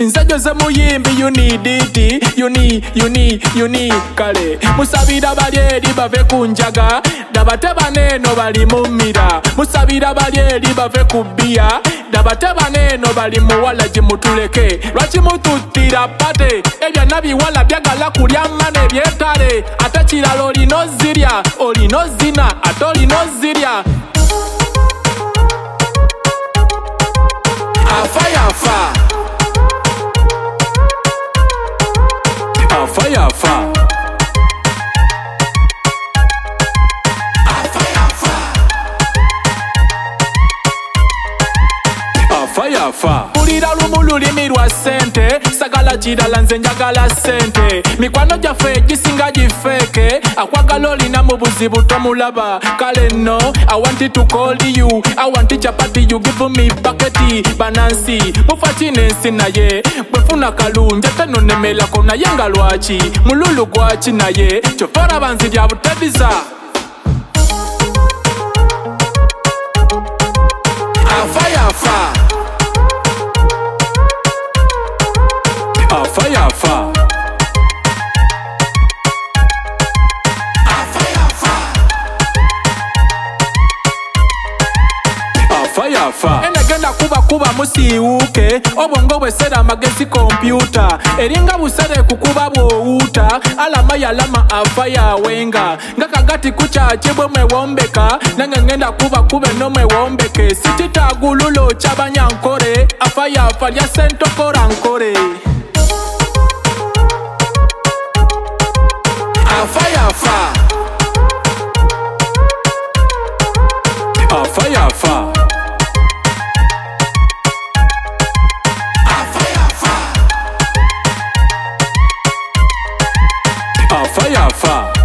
Nsajo ze muyimbi you need it. You need kale. Musabira bali eri bave kunjaga. Dabateba neno bali mumira. Musabira bali eri bave kubia. Dabateba neno bali muwala jimutuleke. Lwaki mututira pate. Ebya nabi wala byagala kulya mane byetale. Ate kiralo olino zirya. Olino zina. Ate olino zirya. Afa yafa. Afa yafa. Afa yafa. Afa yafa. Ulira lumu lulimi lwa sente. Sagala kirala nze njagala sente. Mikwano gyaffe gisinga gifeeke. Akwagala olina mu buzibu tomulaba. Kale no, I want it to call you. I want chapati, you give me buckety. Banansi, mufa chinensi naye. Bwefuna kalungi ate nonemelako naye nga lwaki. Mululu gwaki naye. Kyofora banzi bya butebiza. Afa yafa. Afa yafa. Afa yafa. Afa yafa. Enagenda kuba musiiwuuke. Obwongo bwesera amagezi kompyuta. Eringa busere kukuba bwowuuta. Alama yalama afa yawenga. Nga kagati kukyakibwe mwewombeka. Nange ngenda kuba eno mwewombeke. Sikitagululo ky'abanyankore. Afa yafa lya sentokora nkore. Afa yafa. Afa yafa. Afa yafa. Afa yafa.